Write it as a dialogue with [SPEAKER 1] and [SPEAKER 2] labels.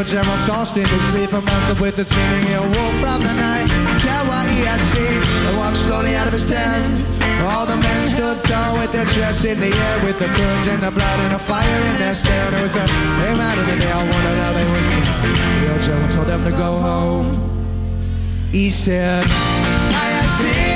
[SPEAKER 1] Old General tossed in his sleep and must with the screaming he awoke from the night. Tell what he had seen and walked slowly out of his tent. All the men stood tall with their chests in the air, with the courage and the blood and a fire in their stare. And it was a hey man, and they all wondered how they would. The Old General told them to go home. He said, I have seen